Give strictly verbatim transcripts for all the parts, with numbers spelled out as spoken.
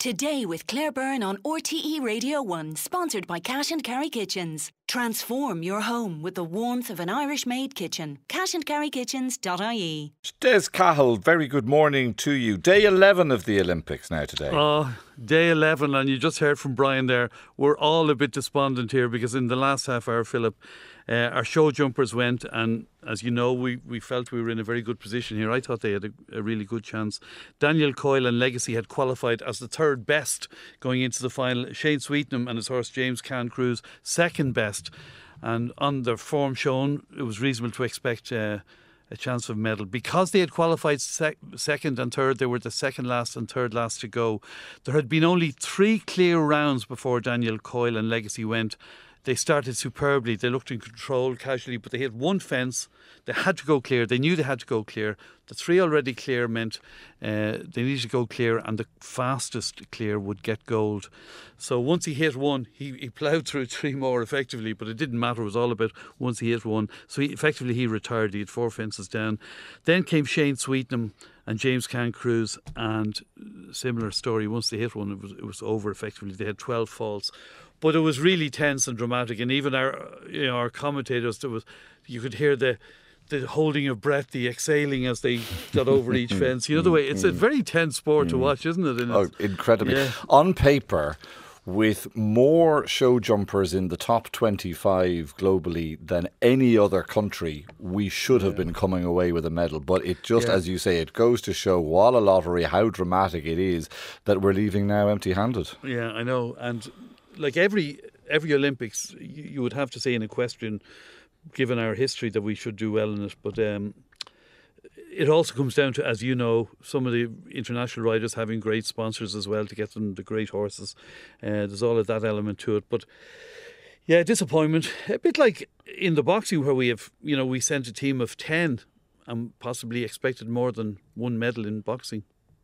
Today with Claire Byrne on R T E Radio one, sponsored by Cash and Carry Kitchens. Transform your home with the warmth of an Irish-made kitchen. cash and carry kitchens dot I E. Des Cahill, very good morning to you. Day eleven of the Olympics now today. Oh, day eleven, and you just heard from Brian there. We're all a bit despondent here because in the last half hour, Philip, uh, our show jumpers went, and as you know, we, we felt we were in a very good position here. I thought they had a, a really good chance. Daniel Coyle and Legacy had qualified as the third best going into the final. Shane Sweetnam and his horse James Cancruz second best. And on their form shown, it was reasonable to expect uh, a chance of medal. Because they had qualified sec- second and third, they were the second last and third last to go. There had been only three clear rounds before Daniel Coyle and Legacy went. They started superbly. They looked in control casually, but they hit one fence. They had to go clear. They knew they had to go clear. The three already clear meant uh, they needed to go clear, and the fastest clear would get gold. So once he hit one, he, he ploughed through three more effectively, but it didn't matter. It was all about once he hit one. So he, effectively he retired. He had four fences down. Then came Shane Sweetnam and James Cancruz, and similar story. Once they hit one, it was, it was over effectively. They had twelve faults. But it was really tense and dramatic, and even our, you know, our commentators, there was, you could hear the the holding of breath, the exhaling as they got over each fence. You know the way it's a very tense sport to watch, isn't it? And oh, incredibly! Yeah. On paper, with more show jumpers in the top twenty-five globally than any other country, we should have yeah. been coming away with a medal. But it just, yeah. as you say, it goes to show what a lottery, how dramatic it is that we're leaving now empty-handed. Yeah, I know, and. Like every every Olympics, you, you would have to say in equestrian, given our history, that we should do well in it. But um, it also comes down to, as you know, some of the international riders having great sponsors as well to get them the great horses. Uh, there's all of that element to it. But yeah, disappointment. A bit like in the boxing where we have, you know, we sent a team of ten and possibly expected more than one medal in boxing.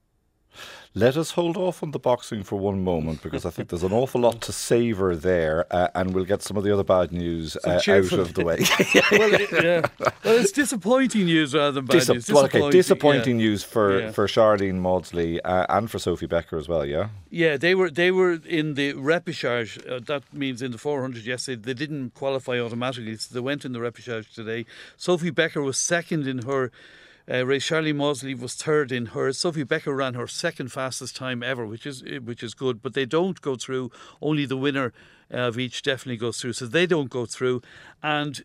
Let us hold off on the boxing for one moment, because I think there's an awful lot to savour there, uh, and we'll get some of the other bad news uh, out of the way. well, it, yeah. well, it's disappointing news rather than bad Dis- news. Well, okay, disappointing yeah. news for, yeah. for Charlene Maudsley uh, and for Sophie Becker as well, yeah? Yeah, they were they were in the repechage. Uh, that means in the four hundred yesterday. They didn't qualify automatically, so they went in the repechage today. Sophie Becker was second in her Uh, race. Charlene Maudsley was third in hers. Sophie Becker ran her second fastest time ever, which is which is good. But they don't go through. Only the winner of each definitely goes through. So they don't go through. And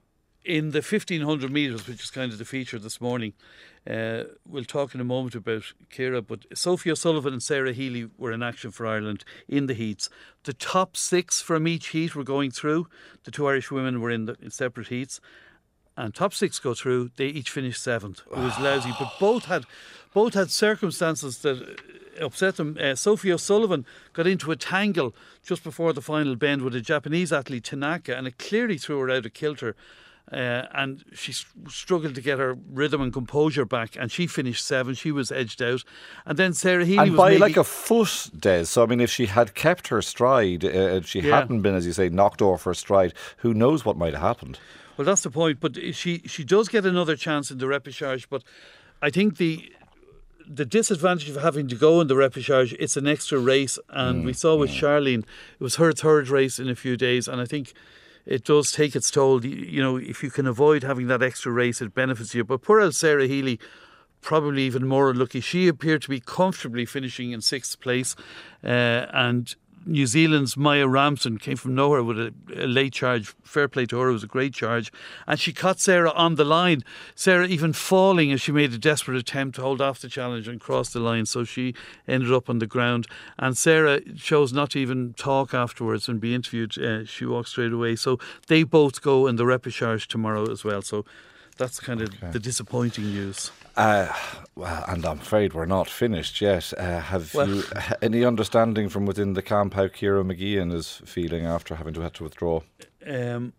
in the fifteen hundred metres, which is kind of the feature this morning, uh, we'll talk in a moment about Ciara, but Sophie O'Sullivan and Sarah Healy were in action for Ireland in the heats. The top six from each heat were going through. The two Irish women were in, the, in separate heats. And top six go through. They each finished seventh. It was lousy, but both had, both had circumstances that upset them. Uh, Sophie O'Sullivan got into a tangle just before the final bend with a Japanese athlete, Tanaka, and it clearly threw her out of kilter. Uh, and she struggled to get her rhythm and composure back, and she finished seventh. She was edged out, and then Sarah Healy and was by maybe like a foot, Des. So I mean, if she had kept her stride, uh, if she yeah. hadn't been, as you say, knocked off her stride, who knows what might have happened. Well, that's the point. But she she does get another chance in the repechage. But I think the the disadvantage of having to go in the repechage, it's an extra race, and mm, we saw with mm. Charlene, it was her third race in a few days, and I think it does take its toll. You know, if you can avoid having that extra race, it benefits you. But poor old Sarah Healy, probably even more unlucky. She appeared to be comfortably finishing in sixth place, uh, and New Zealand's Maya Ramson came from nowhere with a, a late charge. Fair play to her, it was a great charge. And she caught Sarah on the line. Sarah even falling as she made a desperate attempt to hold off the challenge and cross the line. So she ended up on the ground. And Sarah chose not to even talk afterwards and be interviewed. Uh, she walked straight away. So they both go in the repechage tomorrow as well. So that's kind of okay. the disappointing news. Uh, well, and I'm afraid we're not finished yet. Uh, have well, you any understanding from within the camp how Ciara McGeehan is feeling after having to have to withdraw? Um,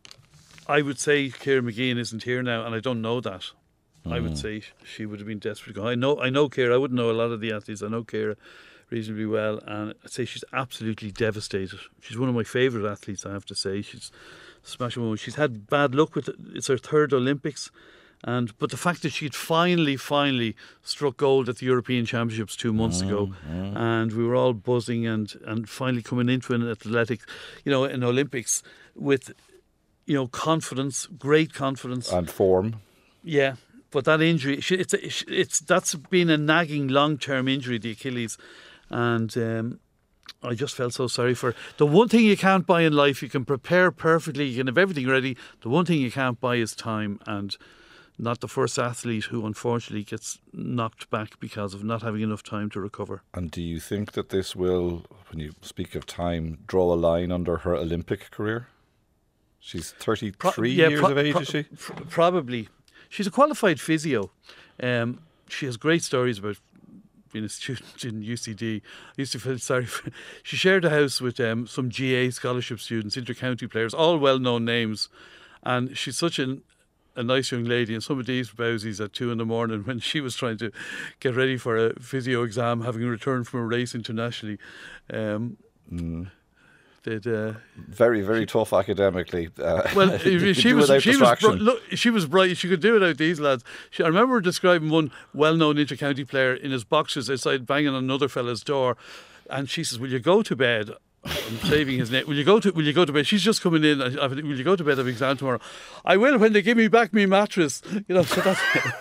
I would say Ciara McGeehan isn't here now, and I don't know that. Mm. I would say she would have been desperate to go. I know, I know Ciara. I wouldn't know a lot of the athletes. I know Ciara reasonably well, and I'd say she's absolutely devastated. She's one of my favourite athletes, I have to say. She's a smashing woman. She's had bad luck with it. It's her third Olympics. And but the fact that she'd finally, finally struck gold at the European Championships two months mm, ago, mm. and we were all buzzing, and, and finally coming into an athletic, you know, an Olympics with, you know, confidence, great confidence and form. Yeah, but that injury, it's it's, it's that's been a nagging long-term injury, the Achilles, and. Um, I just felt so sorry for her. The one thing you can't buy in life, you can prepare perfectly, you can have everything ready. The one thing you can't buy is time, and not the first athlete who unfortunately gets knocked back because of not having enough time to recover. And do you think that this will, when you speak of time, draw a line under her Olympic career? She's thirty-three pro- yeah, years pro- of age, pro- is she? Pro- probably. She's a qualified physio. Um, she has great stories about being a student in U C D. I used to feel sorry for her. She shared a house with um, some G A scholarship students, inter-county players, all well-known names. And she's such an, a nice young lady. And some of these bowsies at two in the morning when she was trying to get ready for a physio exam, having returned from a race internationally, um, mm. Did, uh, very, very tough academically. Uh, well, she was she was br- look, she was bright. She could do without these lads. She, I remember describing one well-known inter-county player in his boxers outside banging on another fella's door, and she says, "Will you go to bed?" I'm saving his name. Will you go to Will you go to bed? She's just coming in. I, I, will you go to bed? I have an exam tomorrow. I will when they give me back my mattress. You know. So that's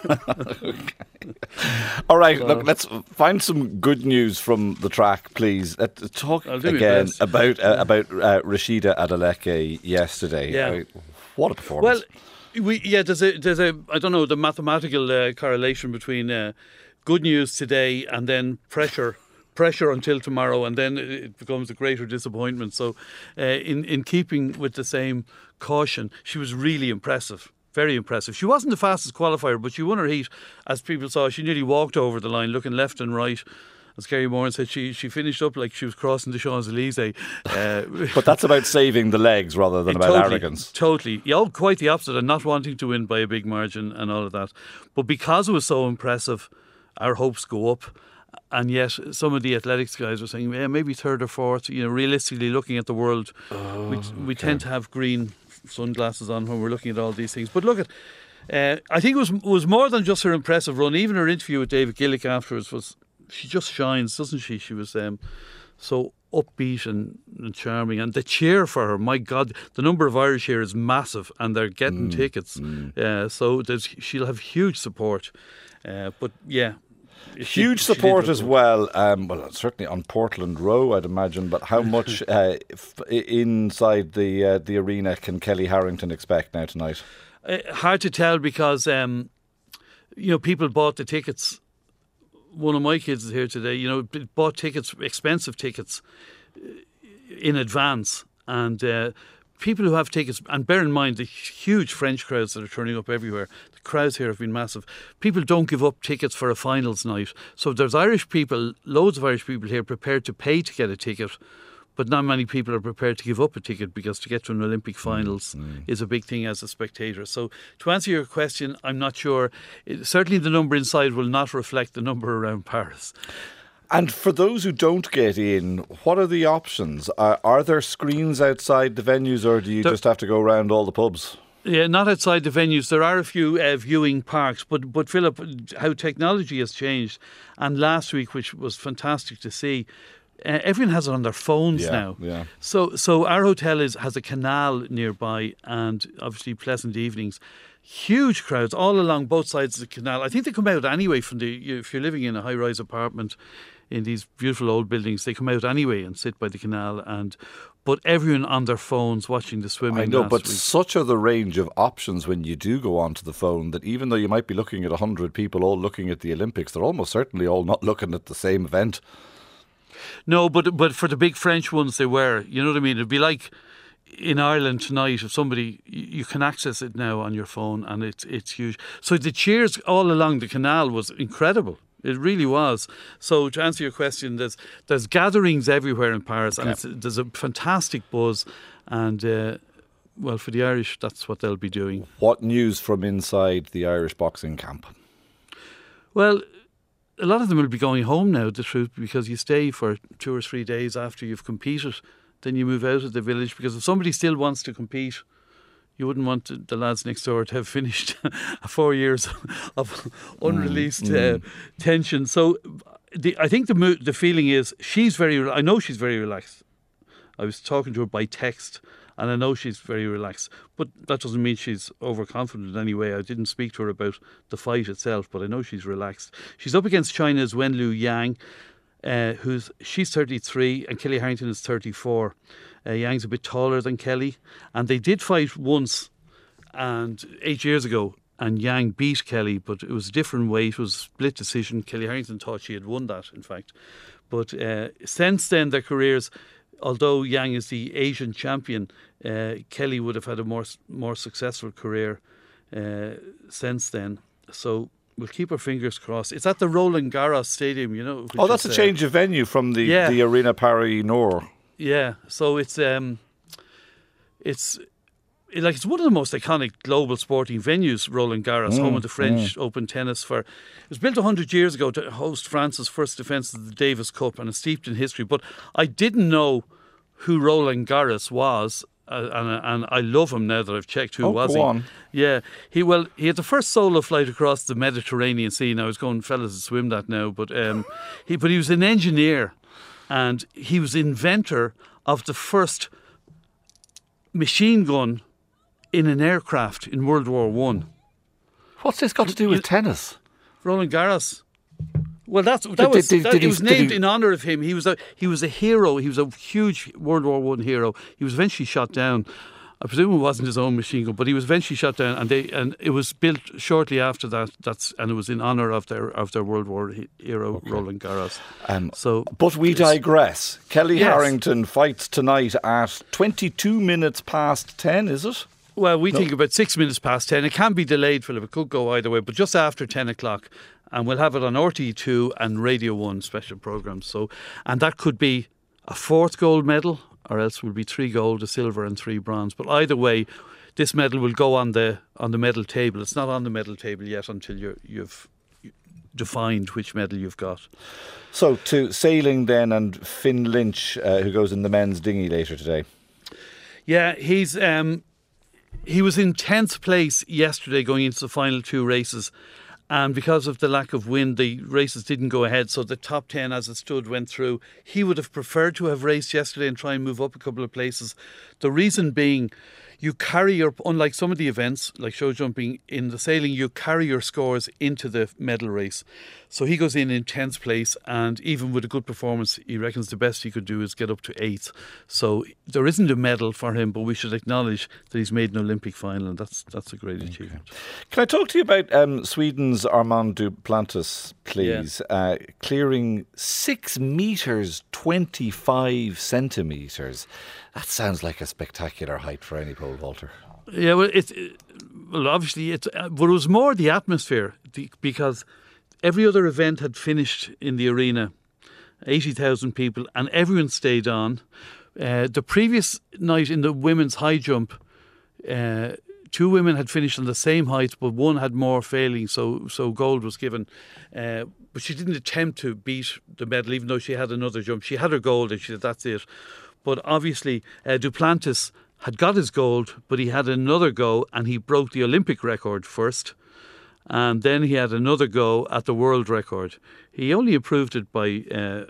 okay. All right. So, look, let's find some good news from the track, please. Let's talk again about uh, about uh, Rhasidat Adeleke yesterday. Yeah. I, what a performance! Well, we yeah. There's a there's a I don't know the mathematical uh, correlation between uh, good news today and then pressure. Pressure until tomorrow, and then it becomes a greater disappointment. So, uh, in in keeping with the same caution, she was really impressive, very impressive. She wasn't the fastest qualifier, but she won her heat, as people saw. She nearly walked over the line, looking left and right. As Kerry Moran said, she she finished up like she was crossing the Champs-Elysees. Uh, but that's about saving the legs rather than about totally, arrogance. Totally. Yeah, quite the opposite, and not wanting to win by a big margin and all of that. But because it was so impressive, our hopes go up. And yet, some of the athletics guys were saying, yeah, maybe third or fourth. You know, realistically, looking at the world, oh, we we okay. tend to have green sunglasses on when we're looking at all these things. But look at, uh, I think it was was more than just her impressive run. Even her interview with David Gillick afterwards was, she just shines, doesn't she? She was um, so upbeat and, and charming, and the cheer for her, my God, the number of Irish here is massive, and they're getting mm, tickets. Mm. Uh, so there's, she'll have huge support. Uh, but yeah. Huge she, support she as well. Um, well, certainly on Portland Row, I'd imagine. But how much uh, f- inside the uh, the arena can Kelly Harrington expect now tonight? Uh, hard to tell because um, you know, people bought the tickets. One of my kids is here today. You know, bought tickets, expensive tickets, in advance, and uh, people who have tickets. And bear in mind the huge French crowds that are turning up everywhere. Crowds here have been massive. People don't give up tickets for a finals night. So there's Irish people, loads of Irish people here prepared to pay to get a ticket, but not many people are prepared to give up a ticket because to get to an Olympic finals mm. is a big thing as a spectator. So to answer your question, I'm not sure. It, certainly the number inside will not reflect the number around Paris. And for those who don't get in, what are the options? Are, are there screens outside the venues, or do you there, just have to go around all the pubs? Yeah, not outside the venues. There are a few uh, viewing parks, but but Philip, how technology has changed. And last week, which was fantastic to see, uh, everyone has it on their phones yeah, now. Yeah. So so our hotel is has a canal nearby, and obviously pleasant evenings. Huge crowds all along both sides of the canal. I think they come out anyway from the. If you're living in a high-rise apartment in these beautiful old buildings, they come out anyway and sit by the canal, and but everyone on their phones watching the swimming. I know, last but week. Such are the range of options when you do go onto the phone that even though you might be looking at one hundred people all looking at the Olympics, they're almost certainly all not looking at the same event. No, but but for the big French ones they were. You know what I mean? It'd be like in Ireland tonight, if somebody, you can access it now on your phone, and it's it's huge. So the cheers all along the canal was incredible. It really was. So to answer your question, there's there's gatherings everywhere in Paris, okay. and it's, there's a fantastic buzz. And uh, well, for the Irish, that's what they'll be doing. What news from inside the Irish boxing camp? Well, a lot of them will be going home now, the truth, because you stay for two or three days after you've competed. Then you move out of the village, because if somebody still wants to compete, you wouldn't want the lads next door to have finished four years of unreleased mm, uh, mm. tension. So the, I think the mo- the feeling is she's very, I know she's very relaxed. I was talking to her by text and I know she's very relaxed. But that doesn't mean she's overconfident in any way. I didn't speak to her about the fight itself, but I know she's relaxed. She's up against China's Wenlu Yang, uh, who's she's thirty-three and Kelly Harrington is thirty-four. Uh, Yang's a bit taller than Kelly, and they did fight once, and eight years ago, and Yang beat Kelly, but it was a different weight. It was a split decision. Kelly Harrington thought she had won that, in fact. But uh, since then, their careers, although Yang is the Asian champion, uh, Kelly would have had a more more successful career uh, since then. So we'll keep our fingers crossed. It's at the Roland Garros Stadium, you know. Oh, that's is, a change uh, of venue from the, yeah. the Arena Paris Nord. Yeah, so it's um, it's it, like it's one of the most iconic global sporting venues. Roland Garros, mm, home of the French mm. Open tennis. For it was built a hundred years ago to host France's first defence of the Davis Cup, and it's steeped in history. But I didn't know who Roland Garros was, uh, and and I love him now that I've checked who oh, was go he. On. Yeah, he well he had the first solo flight across the Mediterranean Sea. Now I was going, fellas, to swim that now, but um, he but he was an engineer. And he was inventor of the first machine gun in an aircraft in World War One. What's this got to do with you, tennis? Roland Garros. Well, that's that did, was did, that, did it he, was named he, in honour of him. He was a he was a hero. He was a huge World War One hero. He was eventually shot down. I presume it wasn't his own machine gun, but he was eventually shot down, and they and it was built shortly after that. That's and it was in honour of their of their World War hero, okay. Roland Garros. Um, so, but we digress. Kelly yes. Harrington fights tonight at twenty-two minutes past ten. Is it? Well, we no. think about six minutes past ten. It can be delayed, Philip. It could go either way, but just after ten o'clock, and we'll have it on R T E two and Radio One special programmes. So, and that could be a fourth gold medal, or else will be three gold, a silver and three bronze. But either way, this medal will go on the on the medal table. It's not on the medal table yet until you're, you've defined which medal you've got. So to sailing then, and Finn Lynch, uh, who goes in the men's dinghy later today. Yeah, he's um, he was in tenth place yesterday going into the final two races. And because of the lack of wind, the races didn't go ahead. So the top ten, as it stood, went through. He would have preferred to have raced yesterday and try and move up a couple of places. The reason being, you carry your, unlike some of the events, like show jumping, in the sailing, you carry your scores into the medal race. So he goes in in tenth place, and even with a good performance, he reckons the best he could do is get up to eighth. So there isn't a medal for him, but we should acknowledge that he's made an Olympic final, and that's that's a great okay. achievement. Can I talk to you about um, Sweden's Armand Duplantis, please? Yeah. Uh, clearing six metres, twenty-five centimetres. That sounds like a spectacular height for any pole vaulter. Yeah, well, it's it, well, obviously, it's, uh, but it was more the atmosphere, the, because every other event had finished in the arena, eighty thousand people, and everyone stayed on. Uh, the previous night in the women's high jump, uh, two women had finished on the same height, but one had more failing, so so gold was given. Uh, but she didn't attempt to beat the medal, even though she had another jump. She had her gold, and she said, that's it. But obviously, uh, Duplantis had got his gold, but he had another go, and he broke the Olympic record first. And then he had another go at the world record. He only improved it by, uh,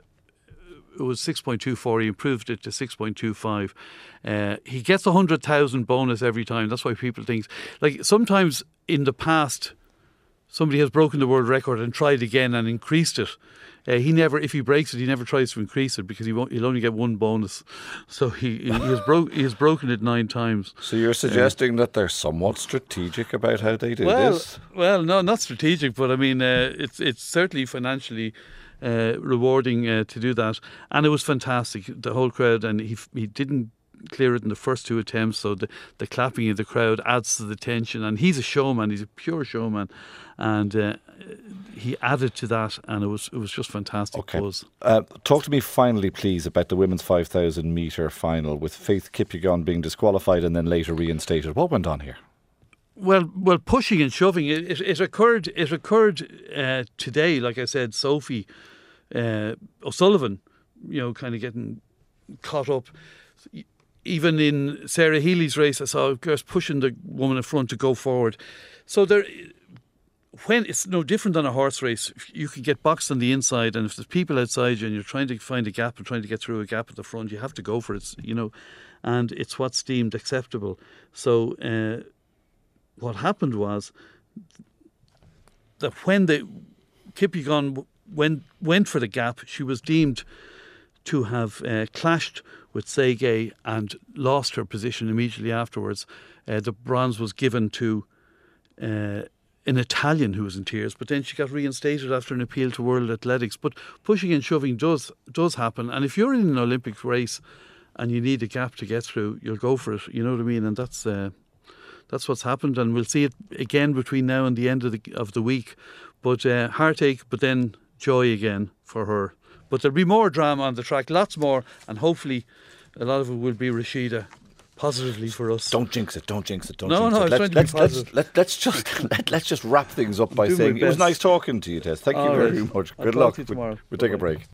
it was six point two four, he improved it to six point two five. Uh, he gets a one hundred thousand bonus every time. That's why people think, like sometimes in the past, somebody has broken the world record and tried again and increased it. Uh, he never, if he breaks it, he never tries to increase it because he won't. He'll only get one bonus. So he he has broke he has broken it nine times. So you're suggesting uh, that they're somewhat strategic about how they do well, this? Well, no, not strategic, but I mean, uh, it's it's certainly financially uh, rewarding uh, to do that, and it was fantastic. The whole crowd, and he he didn't clear it in the first two attempts, so the, the clapping of the crowd adds to the tension, and he's a showman, he's a pure showman, and uh, he added to that, and it was it was just fantastic. Okay. Buzz. Uh, talk to me finally, please, about the women's five thousand metre final with Faith Kipyegon being disqualified and then later reinstated. What went on here? Well, well, pushing and shoving. It it, it occurred. It occurred uh, today. Like I said, Sophie uh, O'Sullivan, you know, kind of getting caught up. even in Sarah Healy's race, I saw girls pushing the woman in front to go forward. So there, when it's no different than a horse race, you can get boxed on the inside, and if there's people outside you and you're trying to find a gap and trying to get through a gap at the front, you have to go for it, you know, and it's what's deemed acceptable. So uh, what happened was that when the Kipyegon went, went for the gap, she was deemed to have uh, clashed with Segei and lost her position immediately afterwards. Uh, the bronze was given to uh, an Italian who was in tears, but then she got reinstated after an appeal to World Athletics. But pushing and shoving does does happen, and if you're in an Olympic race and you need a gap to get through, you'll go for it. You know what I mean? And that's uh, that's what's happened, and we'll see it again between now and the end of the of the week. But uh, heartache, but then joy again for her. But there'll be more drama on the track, lots more, and hopefully a lot of it will be Rashida positively for us. Don't jinx it, don't jinx it, don't no, jinx no, it. No, let's, no, let's, let's, let's, let's just let, let's just wrap things up by saying it was nice talking to you, Tess. Thank All you very right. much. Good I'll luck. Talk to you tomorrow. We'll, we'll take a break.